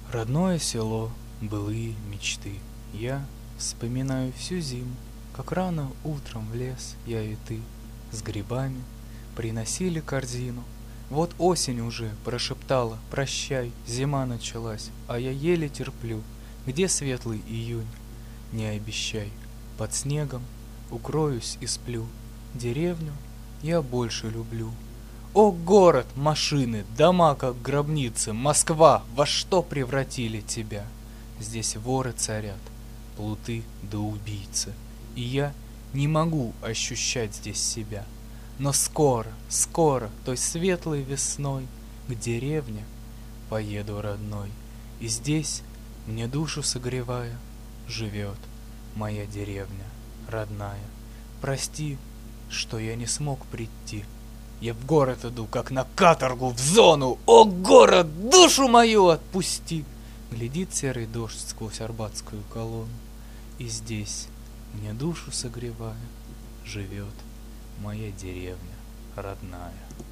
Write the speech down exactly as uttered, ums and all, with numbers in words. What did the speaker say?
Родное село, былые мечты. Я вспоминаю всю зиму, как рано утром в лес я и ты с грибами приносили корзину. Вот осень уже прошептала: прощай, зима началась, а я еле терплю. Где светлый июнь? Не обещай. Под снегом укроюсь и сплю. Деревню я больше люблю. О, город, машины, дома, как гробницы, Москва, во что превратили тебя? Здесь воры царят, плуты да убийцы, И я не могу ощущать здесь себя. Но скоро, скоро, той светлой весной К деревне поеду родной, И здесь, мне душу согревая, Живет моя деревня родная. Прости, что я не смог прийти. Я в город иду, как на каторгу, в зону. О, город, душу мою отпусти! Глядит серый дождь сквозь арбатскую колонну. И здесь, мне душу согревая, Живет моя деревня родная.